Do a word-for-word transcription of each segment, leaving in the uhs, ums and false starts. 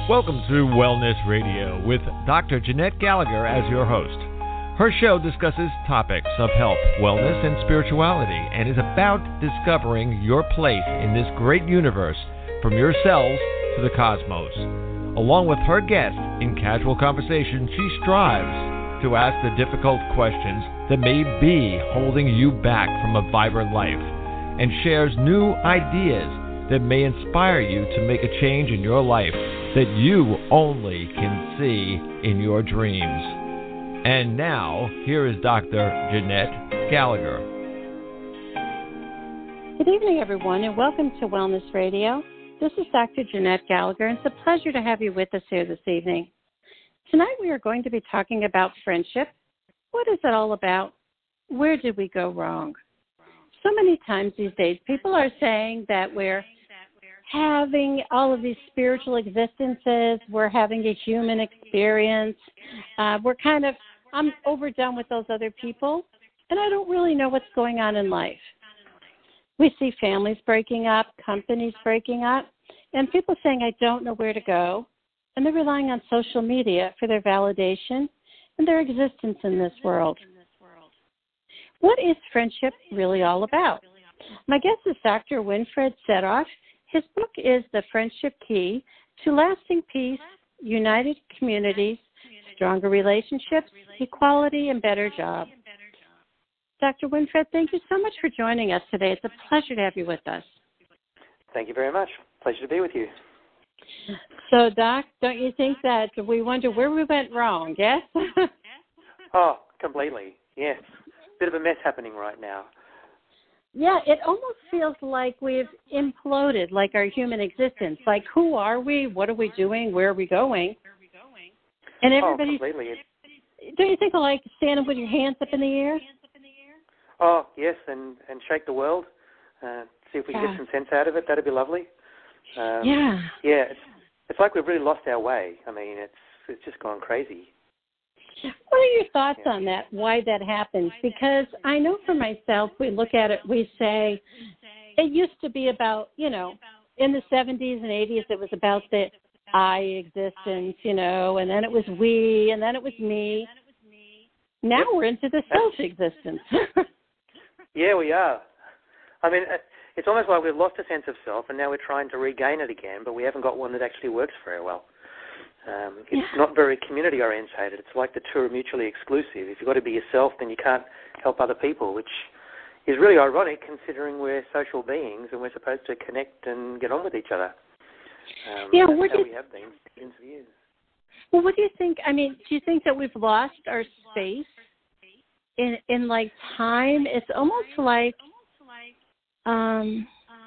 Welcome to Wellness Radio with Doctor Jeanette Gallagher as your host. Her show discusses topics of health, wellness, and spirituality, and is about discovering your place in this great universe from your cells to the cosmos. Along with her guests, in casual conversation, she strives to ask the difficult questions that may be holding you back from a vibrant life, and shares new ideas that may inspire you to make a change in your life that you only can see in your dreams. And now, here is Doctor Jeanette Gallagher. Good evening, everyone, and welcome to Wellness Radio. This is Doctor Jeanette Gallagher, and it's a pleasure to have you with us here this evening. Tonight we are going to be talking about friendship. What is it all about? Where did we go wrong? So many times these days, people are saying that we're having all of these spiritual existences, we're having a human experience, uh, we're kind of, I'm overdone with those other people, and I don't really know what's going on in life. We see families breaking up, companies breaking up, and people saying, I don't know where to go, and they're relying on social media for their validation and their existence in this world. What is friendship really all about? My guest is Doctor Winfred Sedoff. His book is The Friendship Key to Lasting Peace, United Communities, Stronger Relationships, Equality, and Better Jobs. Doctor Winfred, thank you so much for joining us today. It's a pleasure to have you with us. Thank you very much. Pleasure to be with you. So, Doc, don't you think that we wonder where we went wrong, yes? Oh, completely, yes. Bit of a mess happening right now. Yeah, it almost feels like we've imploded, like our human existence. Like, who are we? What are we doing? Where are we going? And everybody, oh, completely. Don't you think of like standing with your hands up in the air? Oh, yes, and, and shake the world. Uh, see if we can yeah. get some sense out of it. That'd be lovely. Um, yeah. Yeah, it's, it's like we've really lost our way. I mean, it's it's just gone crazy. What are your thoughts on that, why that happens? Because I know for myself, we look at it, we say, it used to be about, you know, in the seventies and eighties, it was about the I existence, you know, and then it was we, and then it was me. Now yep. we're into the self-existence. Yeah, we are. I mean, it's almost like we've lost a sense of self, and now we're trying to regain it again, but we haven't got one that actually works very well. Um, it's yeah. not very community-orientated. It's like the two are mutually exclusive. If you've got to be yourself, then you can't help other people, which is really ironic considering we're social beings and we're supposed to connect and get on with each other. Um, yeah, that's what how do we you, have been for millions of years. Well, what do you think? I mean, do you think that we've lost our space in, in like, time? It's almost like, um,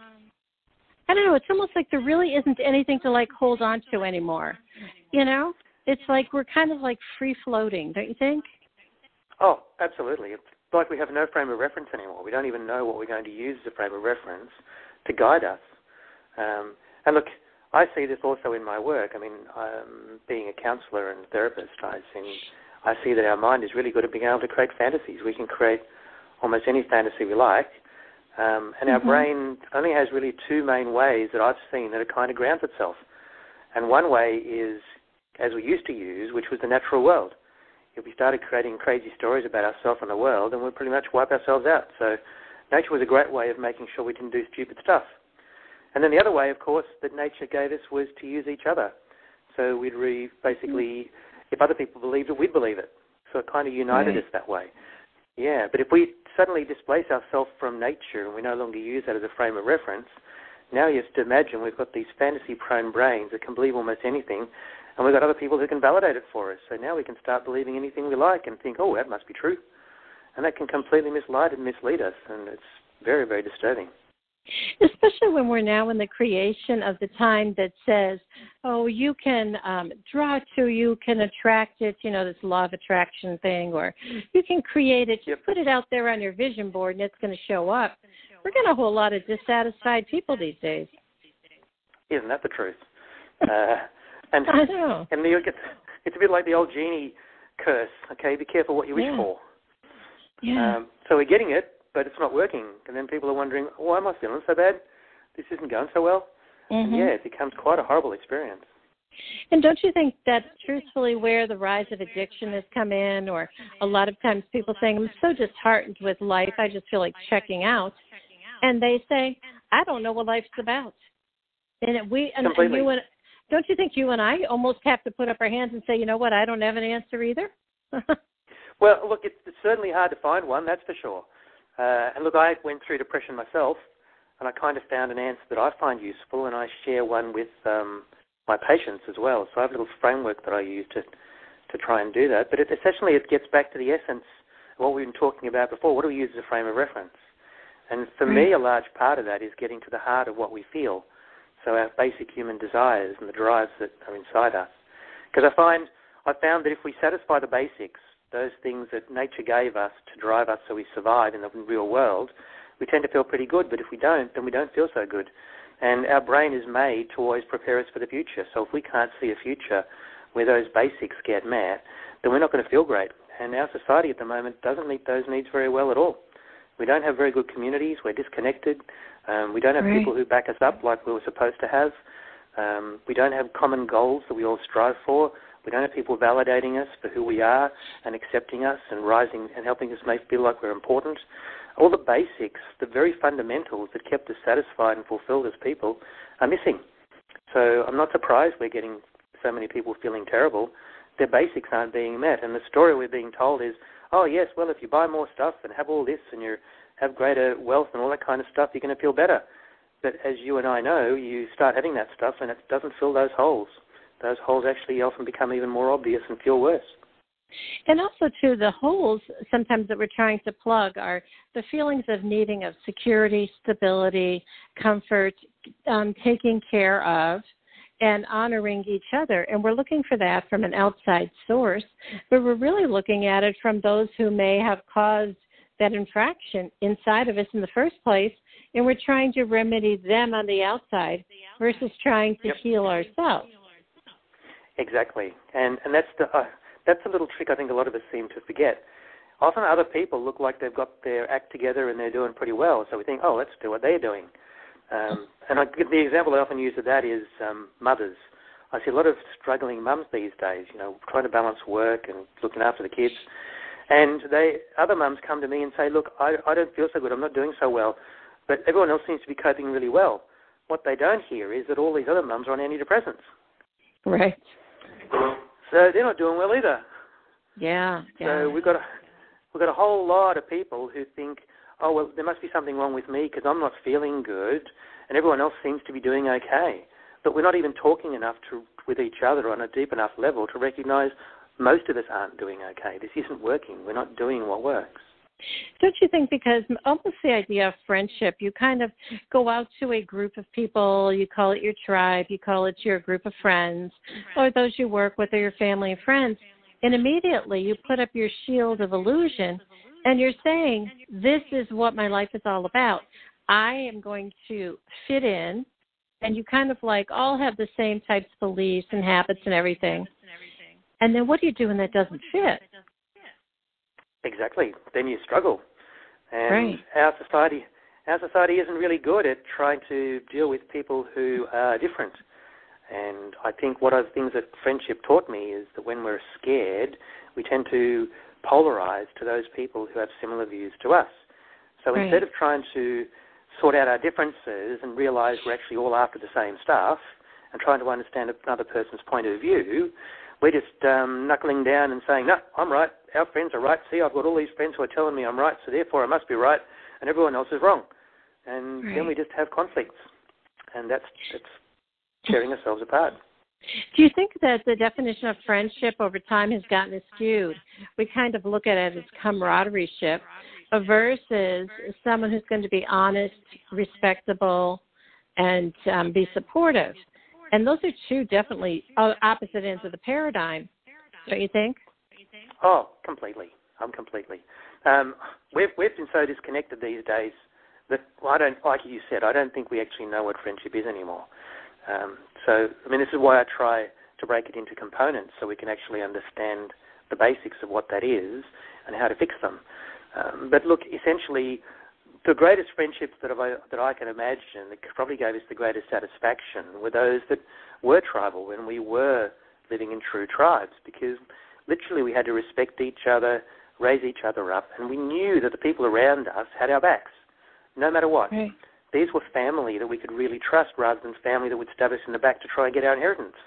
I don't know, it's almost like there really isn't anything to, like, hold on to anymore. You know? It's like we're kind of, like, free-floating, don't you think? Oh, absolutely. It's like we have no frame of reference anymore. We don't even know what we're going to use as a frame of reference to guide us. Um, and, look, I see this also in my work. I mean, um, being a counsellor and therapist, I see, I see that our mind is really good at being able to create fantasies. We can create almost any fantasy we like. Um, and our mm-hmm. brain only has really two main ways that I've seen that it kind of grounds itself. And one way is, as we used to use, which was the natural world. If we started creating crazy stories about ourselves and the world, then we'd pretty much wipe ourselves out. So nature was a great way of making sure we didn't do stupid stuff. And then the other way, of course, that nature gave us was to use each other. So we'd re- basically, if other people believed it, we'd believe it. So it kind of united right. us that way. Yeah, but if we suddenly displace ourselves from nature and we no longer use that as a frame of reference, now you have to imagine we've got these fantasy-prone brains that can believe almost anything, and we've got other people who can validate it for us. So now we can start believing anything we like and think, oh, that must be true. And that can completely mislead and mislead us, and it's very, very disturbing. Especially when we're now in the creation of the time that says, oh, you can um, draw to, you can attract it, you know, this law of attraction thing, or you can create it, yep. just put it out there on your vision board and it's going to show up. We're getting a whole lot of dissatisfied people these days. Isn't that the truth? Uh, and I know. And you get, it's a bit like the old genie curse, okay? Be careful what you wish yeah. for. Yeah. Um, so we're getting it, but it's not working. And then people are wondering, why am I feeling so bad? This isn't going so well. Mm-hmm. And yeah, it becomes quite a horrible experience. And don't you think that's truthfully where the rise of addiction has come in? Or a lot of times people saying, I'm so disheartened with life, I just feel like checking out. And they say, I don't know what life's about. And we, and, and you and, don't you think you and I almost have to put up our hands and say, you know what, I don't have an answer either? Well, look, it's, it's certainly hard to find one, that's for sure. Uh, and look, I went through depression myself, and I kind of found an answer that I find useful, and I share one with um, my patients as well. So I have a little framework that I use to to try and do that. But it, essentially it gets back to the essence of what we've been talking about before. What do we use as a frame of reference? And for me, a large part of that is getting to the heart of what we feel. So our basic human desires and the drives that are inside us. Because I find, I found that if we satisfy the basics, those things that nature gave us to drive us so we survive in the real world, we tend to feel pretty good. But if we don't, then we don't feel so good. And our brain is made to always prepare us for the future. So if we can't see a future where those basics get met, then we're not going to feel great. And our society at the moment doesn't meet those needs very well at all. We don't have very good communities. We're disconnected. Um, we don't have right. people who back us up like we were supposed to have. Um, we don't have common goals that we all strive for. We don't have people validating us for who we are and accepting us and rising and helping us make feel like we're important. All the basics, the very fundamentals that kept us satisfied and fulfilled as people are missing. So I'm not surprised we're getting so many people feeling terrible. Their basics aren't being met. And the story we're being told is, oh, yes, well, if you buy more stuff and have all this and you have greater wealth and all that kind of stuff, you're going to feel better. But as you and I know, you start having that stuff and it doesn't fill those holes. Those holes actually often become even more obvious and feel worse. And also, too, the holes sometimes that we're trying to plug are the feelings of needing of security, stability, comfort, um, taking care of, and honoring each other. And we're looking for that from an outside source, but we're really looking at it from those who may have caused that infraction inside of us in the first place, and we're trying to remedy them on the outside versus trying to yep. heal ourselves. Exactly. And and that's the uh, that's a little trick I think a lot of us seem to forget. Often other people look like they've got their act together and they're doing pretty well, so we think, oh, let's do what they're doing. Um, and I, the example I often use of that is um, mothers. I see a lot of struggling mums these days, you know, trying to balance work and looking after the kids. And they other mums come to me and say, look, I, I don't feel so good, I'm not doing so well, but everyone else seems to be coping really well. What they don't hear is that all these other mums are on antidepressants. Right. So they're not doing well either. Yeah. yeah. So we've got a, we've got a whole lot of people who think, oh, well, there must be something wrong with me because I'm not feeling good and everyone else seems to be doing okay. But we're not even talking enough to, with each other on a deep enough level to recognize most of us aren't doing okay. This isn't working. We're not doing what works. Don't you think, because almost the idea of friendship, you kind of go out to a group of people, you call it your tribe, you call it your group of friends, or those you work with or your family and friends, and immediately you put up your shield of illusion and you're saying, this is what my life is all about. I am going to fit in, and you kind of like all have the same types of beliefs and habits and everything. And then what do you do when that doesn't fit? Exactly. Then you struggle. And right. our society our society isn't really good at trying to deal with people who are different. And I think one of the things that friendship taught me is that when we're scared, we tend to polarize to those people who have similar views to us. So right. instead of trying to sort out our differences and realize we're actually all after the same stuff and trying to understand another person's point of view, we're just um, knuckling down and saying, no, I'm right, our friends are right, see, I've got all these friends who are telling me I'm right, so therefore I must be right, and everyone else is wrong. And right. then we just have conflicts, and that's, that's tearing ourselves apart. Do you think that the definition of friendship over time has gotten skewed? We kind of look at it as camaraderie-ship versus someone who's going to be honest, respectable, and um, be supportive. And those are two definitely opposite ends of the paradigm, don't you think? Oh, completely. I'm completely. Um, we've we've been so disconnected these days that well, I don't, like you said, I don't think we actually know what friendship is anymore. Um, so, I mean, this is why I try to break it into components so we can actually understand the basics of what that is and how to fix them. Um, but look, essentially, the greatest friendships that I, that I can imagine that probably gave us the greatest satisfaction were those that were tribal, when we were living in true tribes, because literally we had to respect each other, raise each other up, and we knew that the people around us had our backs, no matter what. Right. These were family that we could really trust rather than family that would stab us in the back to try and get our inheritance.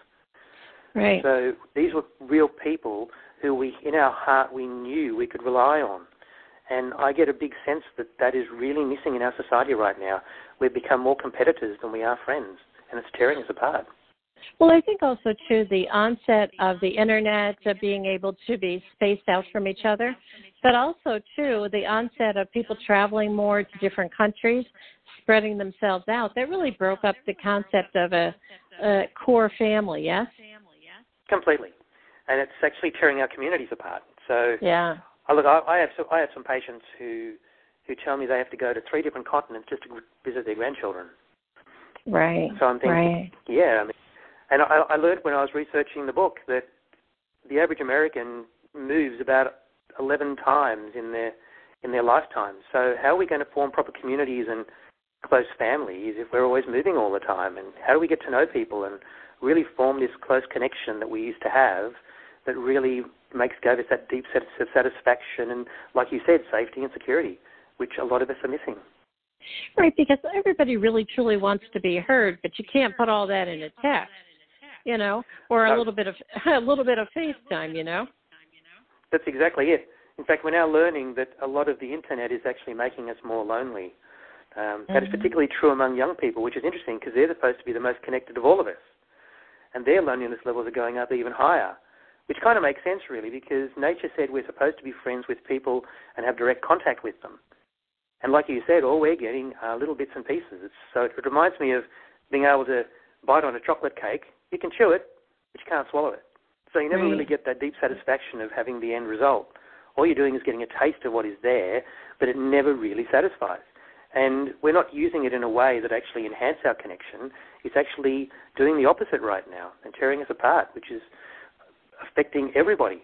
Right. So these were real people who we, in our heart, we knew we could rely on. And I get a big sense that that is really missing in our society right now. We've become more competitors than we are friends, and it's tearing us apart. Well, I think also, too, the onset of the Internet, of being able to be spaced out from each other, but also, too, the onset of people traveling more to different countries, spreading themselves out, that really broke up the concept of a, a core family, yes? Completely. And it's actually tearing our communities apart. So, yeah. I look, I, I have some, I have some patients who who tell me they have to go to three different continents just to visit their grandchildren. Right. So I'm thinking, right. yeah, I mean, and I, I learned when I was researching the book that the average American moves about eleven times in their in their lifetime. So how are we going to form proper communities and close families if we're always moving all the time? And how do we get to know people and really form this close connection that we used to have that really makes gave us that deep sense of satisfaction and, like you said, safety and security, which a lot of us are missing. Right, because everybody really truly wants to be heard, but you can't put all that in a text, you know, or a no. little bit of a little bit of FaceTime, you know. That's exactly it. In fact, we're now learning that a lot of the internet is actually making us more lonely. Um, that mm-hmm. is particularly true among young people, which is interesting because they're supposed to be the most connected of all of us, and their loneliness levels are going up even higher. Which kind of makes sense, really, because nature said we're supposed to be friends with people and have direct contact with them. And like you said, all we're getting are little bits and pieces. It's, so it reminds me of being able to bite on a chocolate cake. You can chew it, but you can't swallow it. So you never right. really get that deep satisfaction of having the end result. All you're doing is getting a taste of what is there, but it never really satisfies. And we're not using it in a way that actually enhances our connection. It's actually doing the opposite right now and tearing us apart, which is affecting everybody.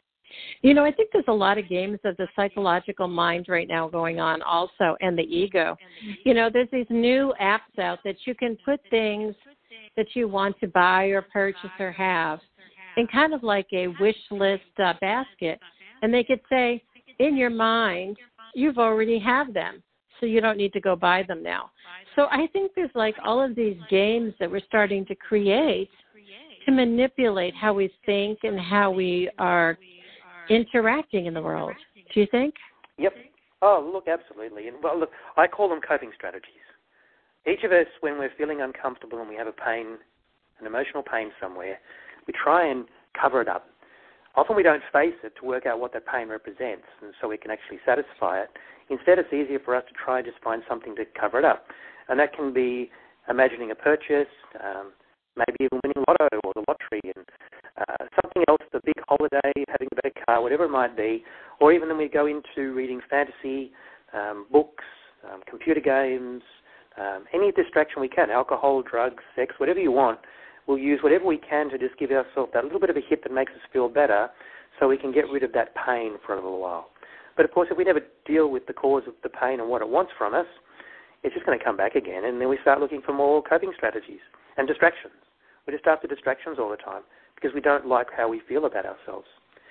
You know, I think there's a lot of games of the psychological mind right now going on also, and the ego. You know, there's these new apps out that you can put things that you want to buy or purchase or have in kind of like a wish list uh, basket, and they could say, in your mind, you've already have them, so you don't need to go buy them now. So I think there's like all of these games that we're starting to create to manipulate how we think and how we are interacting in the world. Do you think? Yep. Oh, look, absolutely. And well, look, I call them coping strategies. Each of us, when we're feeling uncomfortable and we have a pain, an emotional pain somewhere, we try and cover it up. Often we don't face it to work out what that pain represents, and so we can actually satisfy it. Instead, it's easier for us to try and just find something to cover it up. And that can be imagining a purchase, um, maybe even winning lotto or the lottery, and uh, something else, the big holiday, having a better car, whatever it might be. Or even then we go into reading fantasy, um, books, um, computer games, um, any distraction we can, alcohol, drugs, sex, whatever you want. We'll use whatever we can to just give ourselves that little bit of a hit that makes us feel better so we can get rid of that pain for a little while. But, of course, if we never deal with the cause of the pain and what it wants from us, it's just going to come back again, and then we start looking for more coping strategies and distractions. We're just after distractions all the time because we don't like how we feel about ourselves.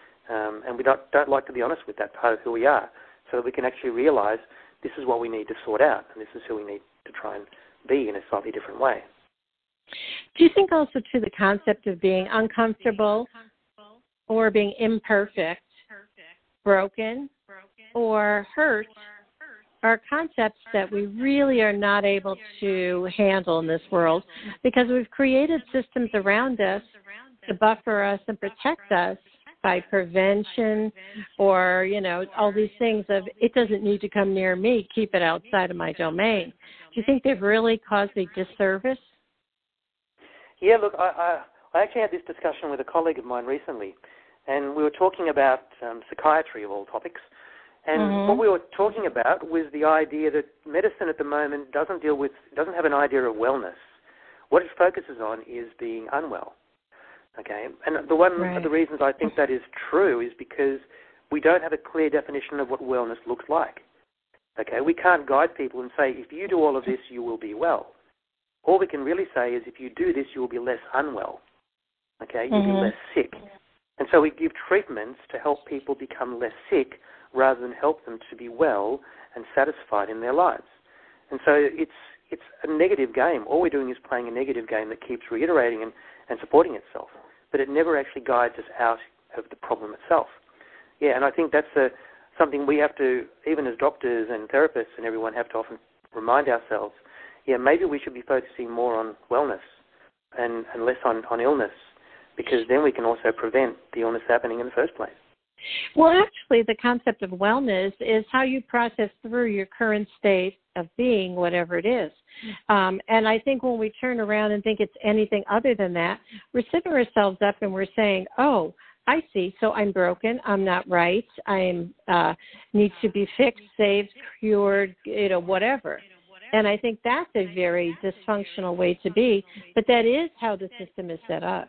Um, and we don't, don't like to be honest with that part of who we are so that we can actually realize this is what we need to sort out and this is who we need to try and be in a slightly different way. Do you think also, to the concept of being uncomfortable or being imperfect, broken, or hurt are concepts that we really are not able to handle in this world because we've created systems around us to buffer us and protect us by prevention or, you know, all these things of it doesn't need to come near me, keep it outside of my domain. Do you think they've really caused a disservice? Yeah, look, I, I, I actually had this discussion with a colleague of mine recently, and we were talking about um, psychiatry of all topics. And mm-hmm. what we were talking about was the idea that medicine at the moment doesn't deal with, doesn't have an idea of wellness. What it focuses on is being unwell. Okay, and the one right. of the reasons I think that is true is because we don't have a clear definition of what wellness looks like. Okay, we can't guide people and say, if you do all of this, you will be well. All we can really say is, if you do this, you will be less unwell. Okay, you'll mm-hmm. be less sick. And so we give treatments to help people become less sick rather than help them to be well and satisfied in their lives. And so it's it's a negative game. All we're doing is playing a negative game that keeps reiterating and, and supporting itself, but it never actually guides us out of the problem itself. Yeah, and I think that's a, something we have to, even as doctors and therapists and everyone, have to often remind ourselves, yeah, maybe we should be focusing more on wellness and, and less on, on illness, because then we can also prevent the illness happening in the first place. Well, actually, the concept of wellness is how you process through your current state of being, whatever it is. Um, and I think when we turn around and think it's anything other than that, we're setting ourselves up and we're saying, oh, I see, so I'm broken, I'm not right, I uh, need to be fixed, saved, cured, you know, whatever. And I think that's a very dysfunctional way to be, but that is how the system is set up.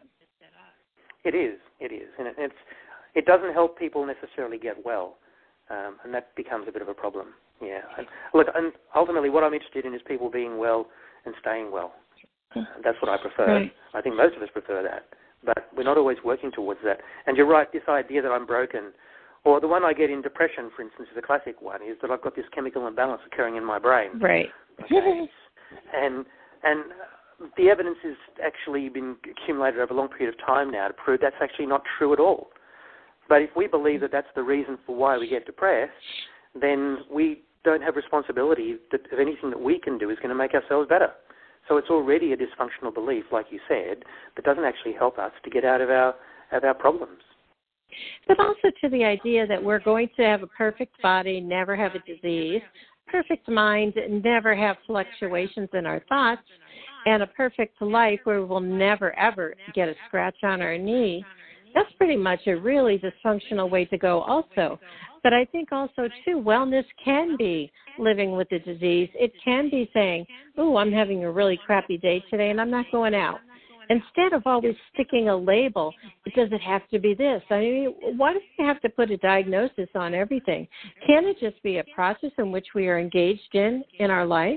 It is, it is. And it, it's, it doesn't help people necessarily get well, um, and that becomes a bit of a problem. Yeah. And look, and ultimately what I'm interested in is people being well and staying well. Uh, that's what I prefer. Right. I think most of us prefer that. But we're not always working towards that. And you're right, this idea that I'm broken, or the one I get in depression, for instance, is a classic one, is that I've got this chemical imbalance occurring in my brain. Right. Okay. and and the evidence has actually been accumulated over a long period of time now to prove that's actually not true at all. But if we believe that that's the reason for why we get depressed, then we don't have responsibility that if anything that we can do is going to make ourselves better. So it's already a dysfunctional belief, like you said, that doesn't actually help us to get out of our of our problems. But also to the idea that we're going to have a perfect body, never have a disease, perfect mind, never have fluctuations in our thoughts, and a perfect life where we'll never, ever get a scratch on our knee. That's pretty much a really dysfunctional way to go also. But I think also, too, wellness can be living with the disease. It can be saying, oh, I'm having a really crappy day today and I'm not going out. Instead of always sticking a label, does it have to be this? I mean, why do we have to put a diagnosis on everything? Can it just be a process in which we are engaged in in our life?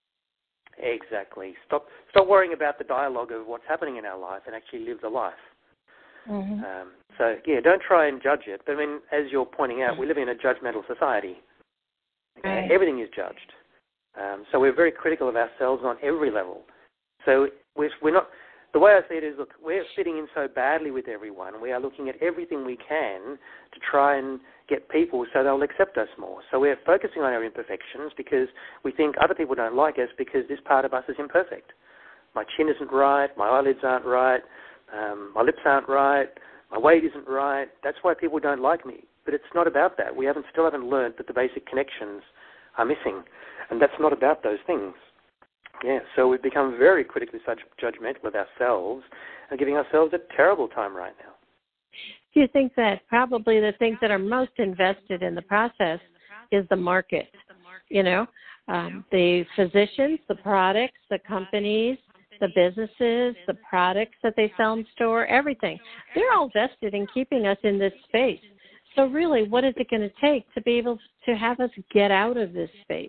Exactly. Stop, stop worrying about the dialogue of what's happening in our life and actually live the life. Mm-hmm. Um, so, yeah, don't try and judge it. But, I mean, as you're pointing out, we live in a judgmental society. Okay? Right. Everything is judged. Um, so we're very critical of ourselves on every level. So we're, we're not... The way I see it is, look, we're fitting in so badly with everyone. We are looking at everything we can to try and get people so they'll accept us more. So we're focusing on our imperfections because we think other people don't like us because this part of us is imperfect. My chin isn't right, my eyelids aren't right, um, my lips aren't right, my weight isn't right. That's why people don't like me. But it's not about that. We haven't still haven't learned that the basic connections are missing, and that's not about those things. Yeah, so we've become very critically judgmental of ourselves and giving ourselves a terrible time right now. Do you think that probably the things that are most invested in the process is the market? You know, um, the physicians, the products, the companies, the businesses, the products that they sell in store, everything. They're all vested in keeping us in this space. So really, what is it going to take to be able to have us get out of this space?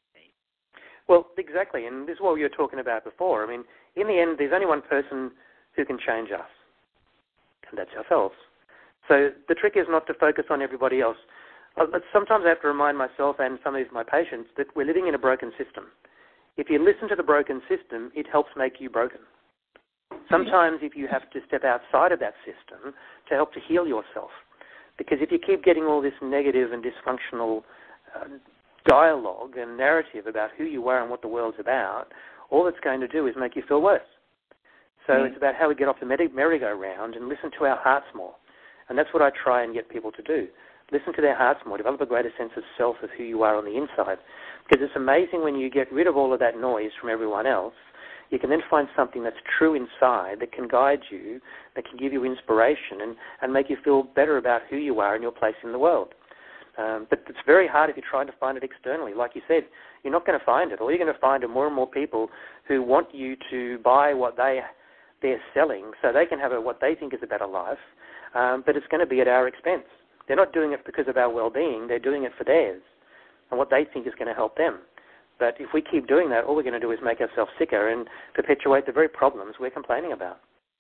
Well, exactly, and this is what we were talking about before. I mean, in the end, there's only one person who can change us, and that's ourselves. So the trick is not to focus on everybody else. Sometimes I have to remind myself and some of my patients that we're living in a broken system. If you listen to the broken system, it helps make you broken. Sometimes if you have to step outside of that system to help to heal yourself, because if you keep getting all this negative and dysfunctional uh, dialogue and narrative about who you are and what the world's about, all it's going to do is make you feel worse. So mm-hmm. It's about how we get off the merry-go-round and listen to our hearts more. And that's what I try and get people to do. Listen to their hearts more, develop a greater sense of self, of who you are on the inside. Because it's amazing when you get rid of all of that noise from everyone else, you can then find something that's true inside that can guide you, that can give you inspiration and, and make you feel better about who you are and your place in the world. Um, but it's very hard if you're trying to find it externally. Like you said, you're not going to find it. All you're going to find are more and more people who want you to buy what they, they're selling so they can have a, what they think is a better life, um, but it's going to be at our expense. They're not doing it because of our well-being. They're doing it for theirs. and what they think is going to help them. But if we keep doing that, all we're going to do is make ourselves sicker and perpetuate the very problems we're complaining about.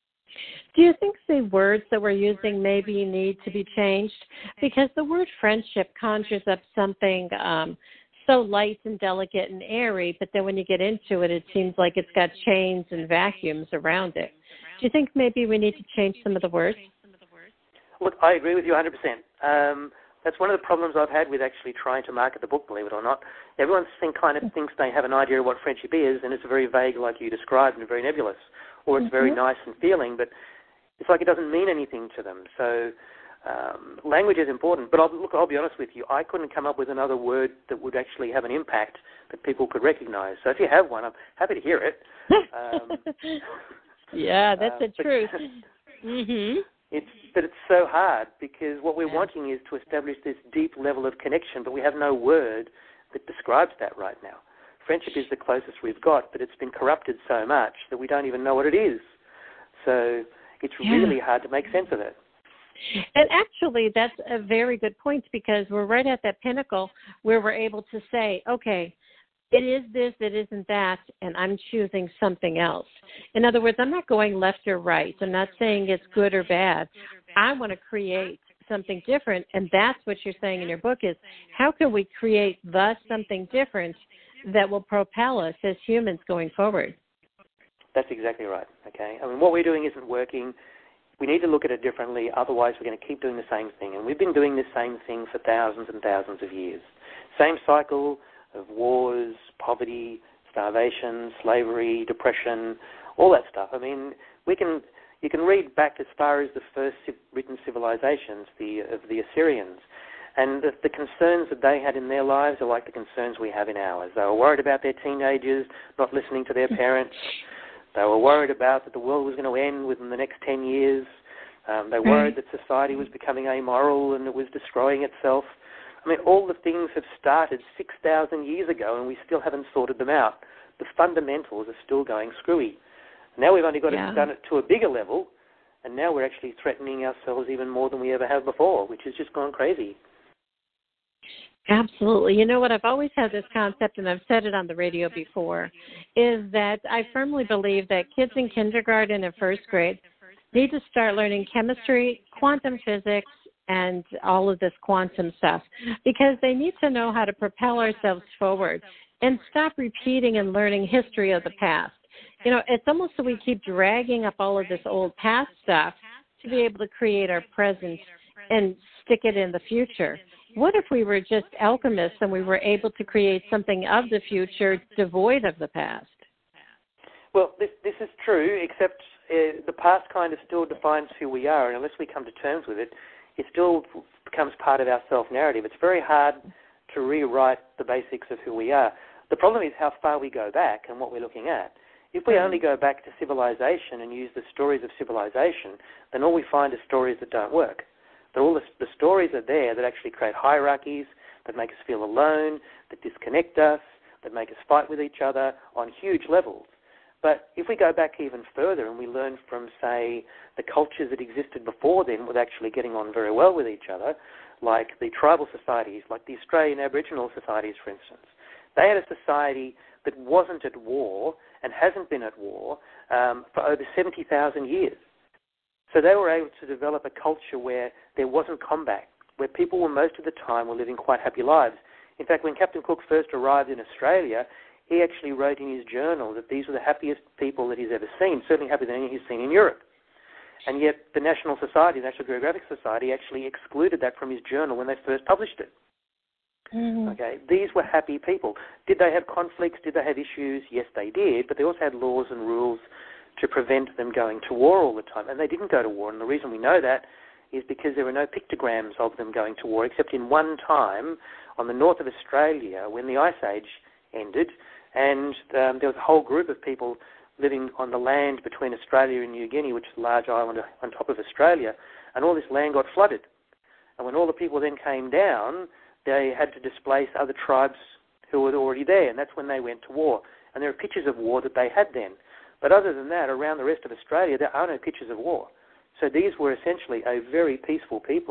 Do you think the words that we're using maybe need to be changed? Because the word friendship conjures up something um, so light and delicate and airy, but then when you get into it, it seems like it's got chains and vacuums around it. Do you think maybe we need to change some of the words? Look, I agree with you one hundred percent. Um, that's one of the problems I've had with actually trying to market the book, believe it or not. Everyone think, kind of thinks they have an idea of what friendship is, and it's very vague like you described and very nebulous, or it's mm-hmm. very nice and feeling, but it's like it doesn't mean anything to them. So um, language is important, but I'll, look, I'll be honest with you, I couldn't come up with another word that would actually have an impact that people could recognize. So if you have one, I'm happy to hear it. Um, yeah, that's uh, the truth. mm-hmm. It's, but it's so hard because what we're yeah. wanting is to establish this deep level of connection, but we have no word that describes that right now. Friendship is the closest we've got, but it's been corrupted so much that we don't even know what it is. So it's yeah. really hard to make sense of it. And actually, that's a very good point because we're right at that pinnacle where we're able to say, okay, it is this, it isn't that, and I'm choosing something else. In other words, I'm not going left or right. I'm not saying it's good or bad. I want to create something different, and that's what you're saying in your book is, how can we create the something different that will propel us as humans going forward? That's exactly right, okay? I mean, what we're doing isn't working. We need to look at it differently, otherwise we're going to keep doing the same thing. And we've been doing the same thing for thousands and thousands of years. Same cycle of wars, poverty, starvation, slavery, depression, all that stuff. I mean, we can you can read back as far as the first written civilizations, the of the Assyrians, and the, the concerns that they had in their lives are like the concerns we have in ours. They were worried about their teenagers not listening to their parents. They were worried about that the world was going to end within the next ten years. Um, they were worried that society was becoming amoral and it was destroying itself. I mean, all the things have started six thousand years ago and we still haven't sorted them out. The fundamentals are still going screwy. Now we've only got yeah. it done it to a bigger level, and now we're actually threatening ourselves even more than we ever have before, which has just gone crazy. Absolutely. You know what? I've always had this concept, and I've said it on the radio before, is that I firmly believe that kids in kindergarten and first grade need to start learning chemistry, quantum physics, and all of this quantum stuff, because they need to know how to propel ourselves forward and stop repeating and learning history of the past. You know, it's almost so we keep dragging up all of this old past stuff to be able to create our present and stick it in the future. What if we were just alchemists and we were able to create something of the future devoid of the past? Well, this this is true, except uh, the past kind of still defines who we are, and unless we come to terms with it, it still becomes part of our self-narrative. It's very hard to rewrite the basics of who we are. The problem is how far we go back and what we're looking at. If we only go back to civilization and use the stories of civilization, then all we find are stories that don't work. They're all the, the stories are there that actually create hierarchies, that make us feel alone, that disconnect us, that make us fight with each other on huge levels. But if we go back even further and we learn from, say, the cultures that existed before then with actually getting on very well with each other, like the tribal societies, like the Australian Aboriginal societies, for instance, they had a society that wasn't at war and hasn't been at war um, for over seventy thousand years. So they were able to develop a culture where there wasn't combat, where people were most of the time were living quite happy lives. In fact, when Captain Cook first arrived in Australia, he actually wrote in his journal that these were the happiest people that he's ever seen, certainly happier than any he's seen in Europe. And yet the National Society, the National Geographic Society, actually excluded that from his journal when they first published it. Mm-hmm. Okay, these were happy people. Did they have conflicts? Did they have issues? Yes, they did, but they also had laws and rules to prevent them going to war all the time, and they didn't go to war. And the reason we know that is because there were no pictograms of them going to war, except in one time on the north of Australia when the Ice Age ended, and um, there was a whole group of people living on the land between Australia and New Guinea, which is a large island on top of Australia, and all this land got flooded. And when all the people then came down, they had to displace other tribes who were already there, and that's when they went to war. And there are pictures of war that they had then. But other than that, around the rest of Australia, there are no pictures of war. So these were essentially a very peaceful people,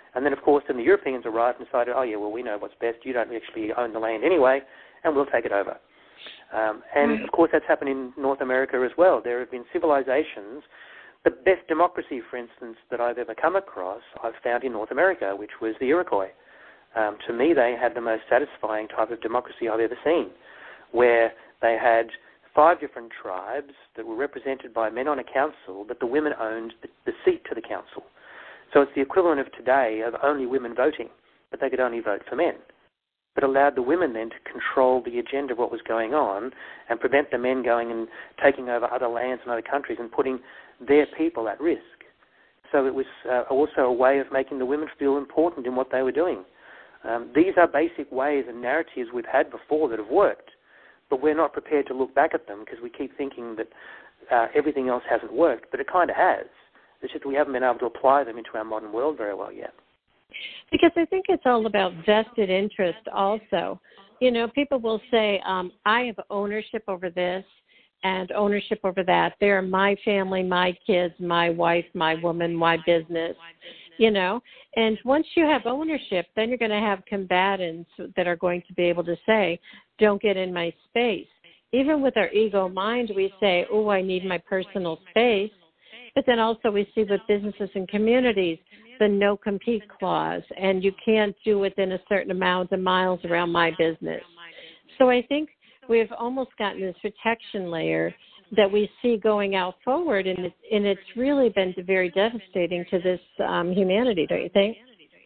And then, of course, then the Europeans arrived and decided, oh, yeah, well, we know what's best. You don't actually own the land anyway, and we'll take it over. Um, and, of course, that's happened in North America as well. There have been civilizations. The best democracy, for instance, that I've ever come across, I've found in North America, which was the Iroquois. Um, to me, they had the most satisfying type of democracy I've ever seen, where they had five different tribes that were represented by men on a council, but the women owned the, the seat to the council. So it's the equivalent of today of only women voting, but they could only vote for men. But allowed the women then to control the agenda of what was going on and prevent the men going and taking over other lands and other countries and putting their people at risk. So it was uh, also a way of making the women feel important in what they were doing. Um, these are basic ways and narratives we've had before that have worked, but we're not prepared to look back at them because we keep thinking that uh, everything else hasn't worked, but it kind of has. It's just we haven't been able to apply them into our modern world very well yet. Because I think it's all about vested interest also. You know, people will say, um, I have ownership over this and ownership over that. They're my family, my kids, my wife, my woman, my business, you know. And once you have ownership, then you're going to have combatants that are going to be able to say, don't get in my space. Even with our ego mind, we say, oh, I need my personal space. But then also we see with businesses and communities, the no-compete clause, and you can't do within a certain amount of miles around my business. So I think we've almost gotten this protection layer that we see going out forward, and it's, and it's really been very devastating to this um, humanity, don't you think?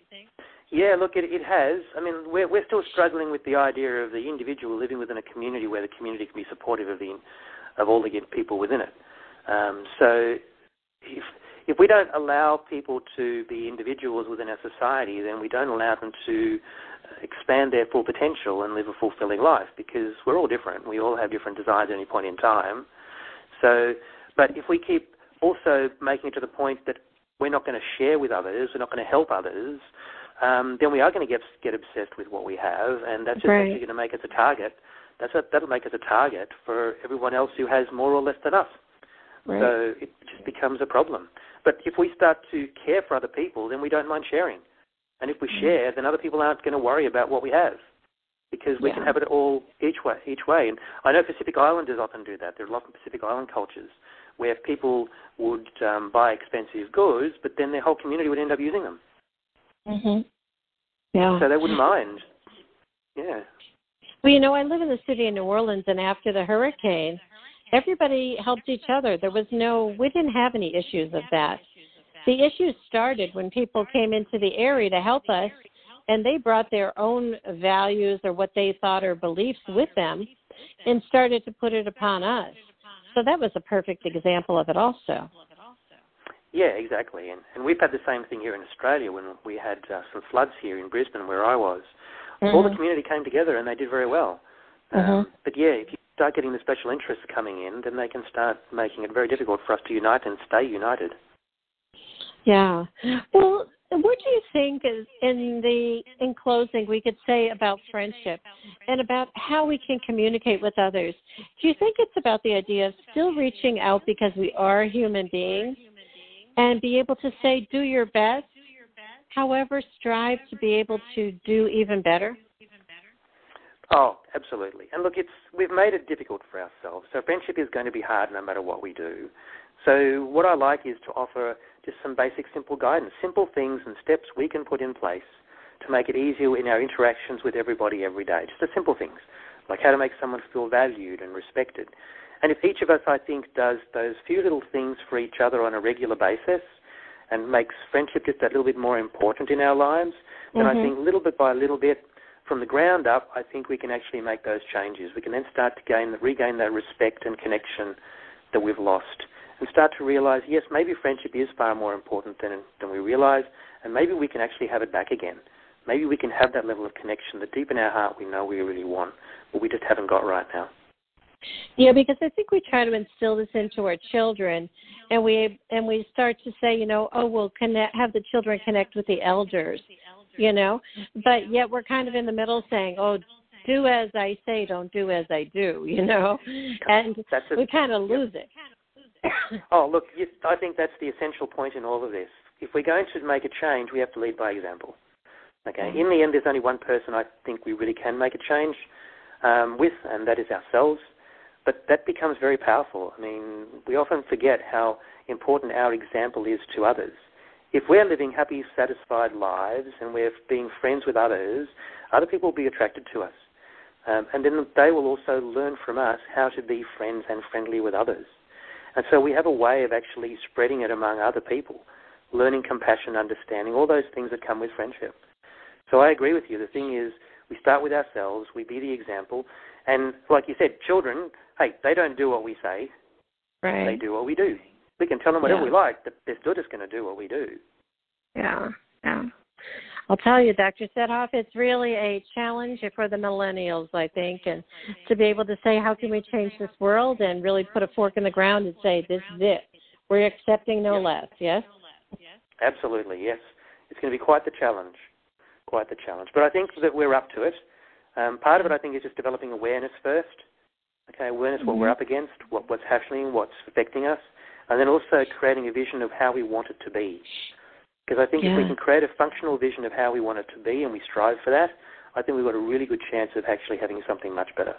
Yeah, look, it, it has. I mean, we're, we're still struggling with the idea of the individual living within a community where the community can be supportive of, the, of all the people within it. Um, so if If we don't allow people to be individuals within our society, then we don't allow them to expand their full potential and live a fulfilling life, because we're all different. We all have different desires at any point in time. So, but if we keep also making it to the point that we're not going to share with others, we're not going to help others, um, then we are going to get get obsessed with what we have, and that's just right. actually going to make us a target. That's a, that'll make us a target for everyone else who has more or less than us. Right. So it just becomes a problem. But if we start to care for other people, then we don't mind sharing. And if we mm-hmm. share, then other people aren't going to worry about what we have, because we yeah. can have it all each way. Each way. And I know Pacific Islanders often do that. There are a lot of Pacific Island cultures where people would um, buy expensive goods, but then their whole community would end up using them. Mm-hmm. Yeah. So they wouldn't mind. Yeah. Well, you know, I live in the city of New Orleans, and after the hurricane, everybody helped each other. There was no, we didn't have any issues of that. The issues started when people came into the area to help us, and they brought their own values or what they thought or beliefs with them and started to put it upon us. So that was a perfect example of it also. Yeah, exactly. And, and we've had the same thing here in Australia when we had uh, some floods here in Brisbane where I was. Mm-hmm. All the community came together and they did very well. Um, mm-hmm. But yeah, if you start getting the special interests coming in, then they can start making it very difficult for us to unite and stay united. Yeah. Well, what do you think is in the in closing we could say about friendship and about how we can communicate with others? Do you think it's about the idea of still reaching out because we are human beings and be able to say, do your best, however, strive to be able to do even better? Oh, absolutely. And look, it's we've made it difficult for ourselves. So friendship is going to be hard no matter what we do. So what I like is to offer just some basic simple guidance, simple things and steps we can put in place to make it easier in our interactions with everybody every day. Just the simple things, like how to make someone feel valued and respected. And if each of us, I think, does those few little things for each other on a regular basis and makes friendship just that little bit more important in our lives, then mm-hmm. I think little bit by little bit, from the ground up, I think we can actually make those changes. We can then start to gain, regain that respect and connection that we've lost, and start to realize, yes, maybe friendship is far more important than than we realize, and maybe we can actually have it back again. Maybe we can have that level of connection that deep in our heart we know we really want, but we just haven't got right now. Yeah, because I think we try to instill this into our children, and we and we start to say, you know, oh, we'll connect, have the children connect with the elders, you know, but yet we're kind of in the middle saying, oh, do as I say, don't do as I do, you know, and a, we kind of lose it. Oh, look, I think that's the essential point in all of this. if we're going to make a change, we have to lead by example. Okay. In the end, there's only one person I think we really can make a change um, with, and that is ourselves. But that becomes very powerful. I mean, we often forget how important our example is to others. If we're living happy, satisfied lives and we're being friends with others, other people will be attracted to us. Um, and then they will also learn from us how to be friends and friendly with others. And so we have a way of actually spreading it among other people, learning compassion, understanding, all those things that come with friendship. So I agree with you. The thing is, we start with ourselves, we be the example, and like you said, children, hey, they don't do what we say. Right. They do what we do. We can tell them whatever yeah. we like, but they're still just going to do what we do. Yeah, yeah. I'll tell you, Doctor Sedhoff, it's really a challenge for the millennials, I think, and to be able to say, how can we change this world, and really put a fork in the ground and say, this is it. We're accepting no yep. less, yes? Absolutely, yes. It's going to be quite the challenge, quite the challenge. But I think that we're up to it. Um, part of it, I think, is just developing awareness first. Okay, awareness of what mm-hmm. we're up against, what, what's happening, what's affecting us, and then also creating a vision of how we want it to be. Because I think yeah. if we can create a functional vision of how we want it to be and we strive for that, I think we've got a really good chance of actually having something much better.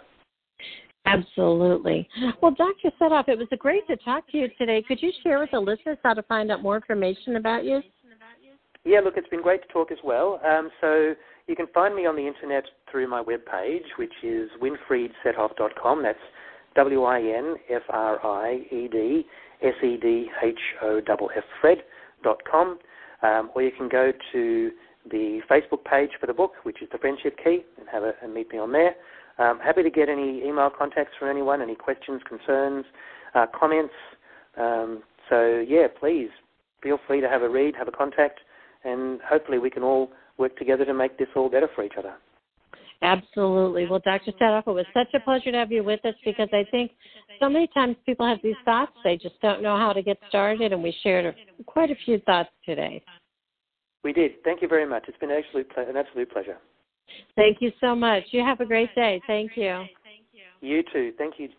Absolutely. Well, Doctor Sedhoff, it was great to talk to you today. Could you share with the listeners how to find out more information about you? Yeah, look, it's been great to talk as well. Um, so you can find me on the internet through my webpage, which is winfried sedhoff dot com. That's W I N F R I E D S E D H O F F Fred dot com. Um, or you can go to the Facebook page for the book, which is The Friendship Key, and have a, and meet me on there. Um, happy to get any email contacts from anyone, any questions, concerns, uh, comments. Um, so, yeah, please feel free to have a read, have a contact, and hopefully we can all work together to make this all better for each other. Absolutely. Well, Doctor Sedhoff, it was such a pleasure to have you with us, because I think so many times people have these thoughts, they just don't know how to get started, and we shared a, quite a few thoughts today. We did. Thank you very much. It's been an absolute, ple- an absolute pleasure. Thank you so much. You have a great day. Thank you. You too. Thank you.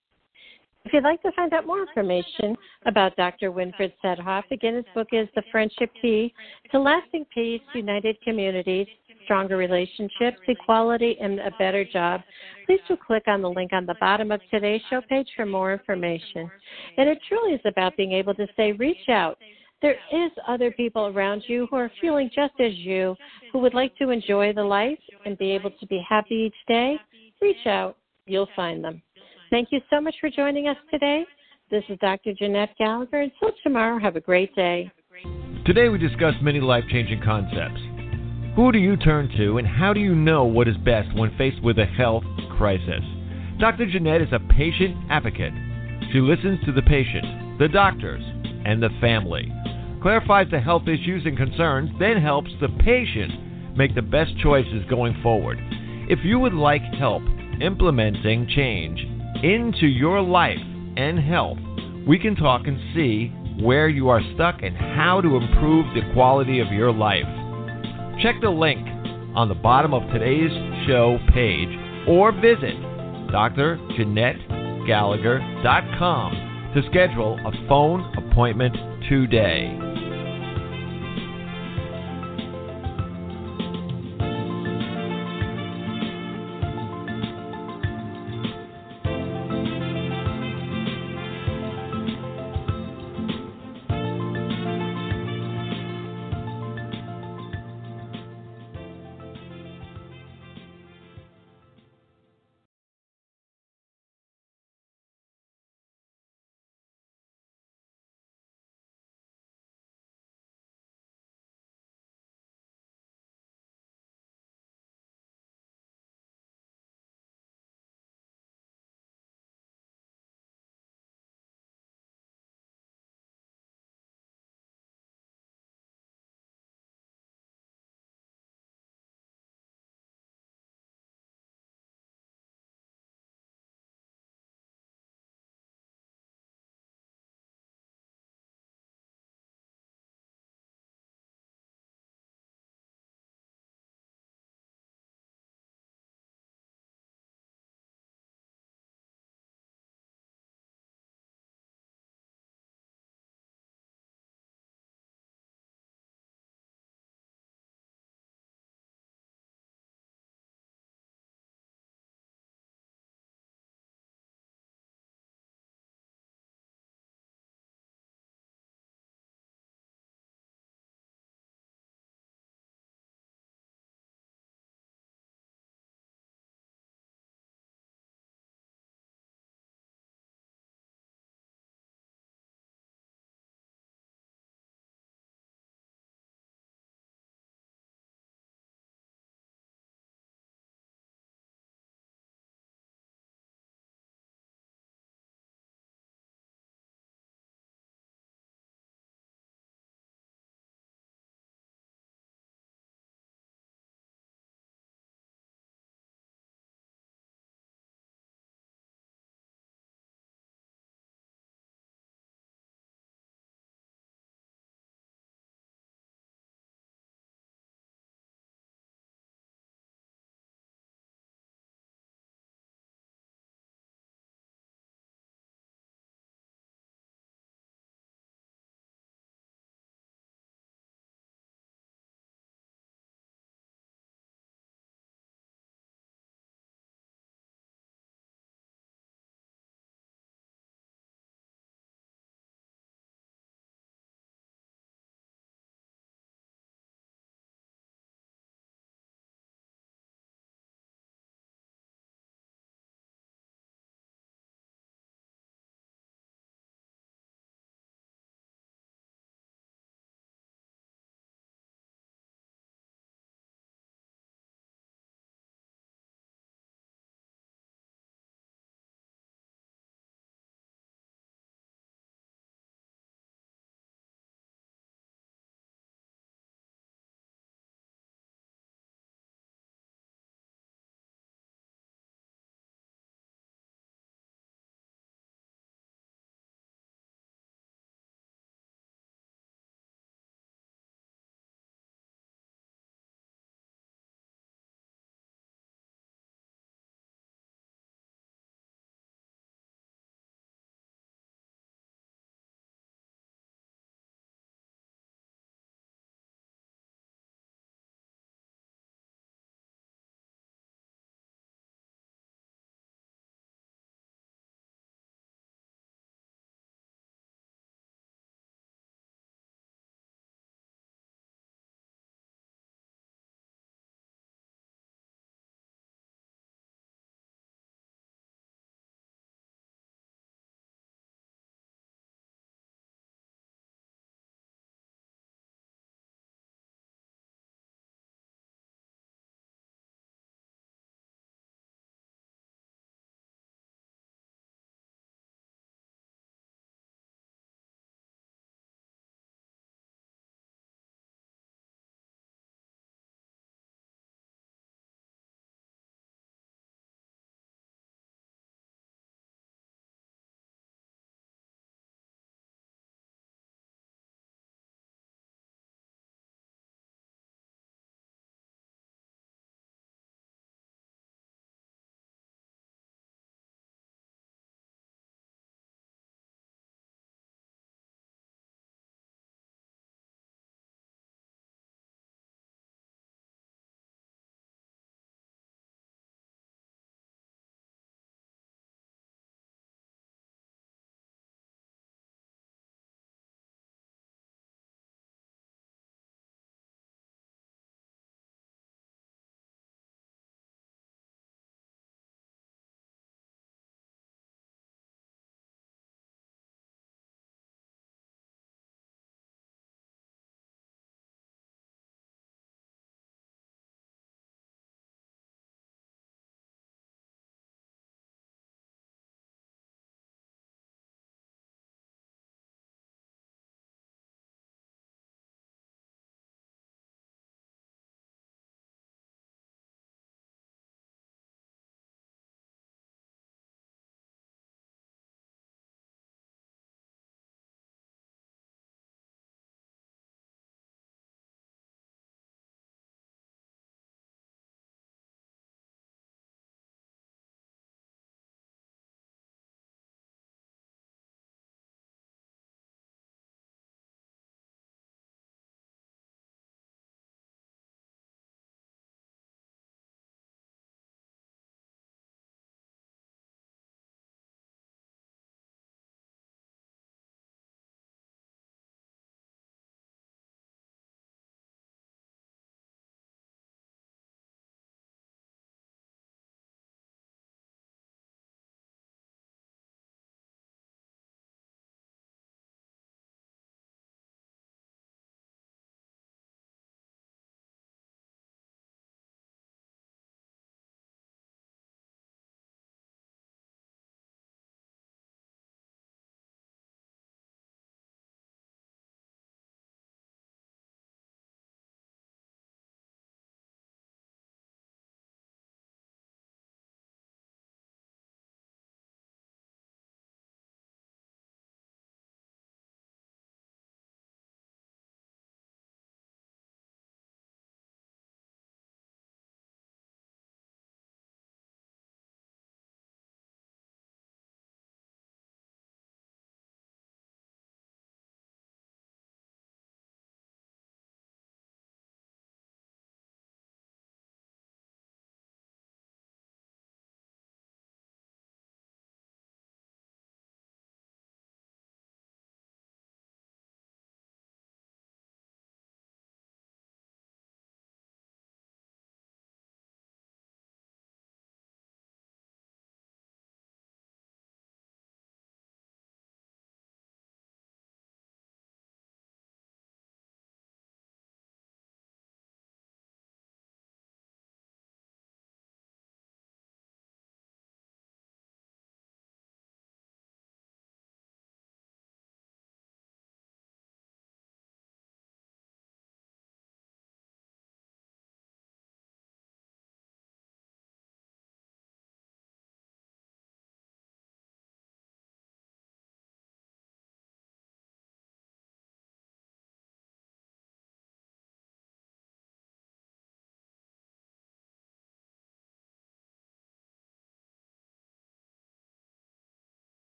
If you'd like to find out more information about Doctor Winfried Sedhoff, again, his book is The Friendship Key to Lasting Peace, United Communities, Stronger Relationships, Equality, and a Better Job. Please do click on the link on the bottom of today's show page for more information. And it truly is about being able to say, reach out. There is other people around you who are feeling just as you, who would like to enjoy the life and be able to be happy each day. Reach out. You'll find them. Thank you so much for joining us today. This is Doctor Jeanette Gallagher. Until tomorrow, have a great day. Today we discussed many life-changing concepts. Who do you turn to, and how do you know what is best when faced with a health crisis? Doctor Jeanette is a patient advocate. She listens to the patient, the doctors, and the family, clarifies the health issues and concerns, then helps the patient make the best choices going forward. If you would like help implementing change into your life and health, we can talk and see where you are stuck and how to improve the quality of your life. Check the link on the bottom of today's show page or visit D R Jeanette Gallagher dot com to schedule a phone appointment today.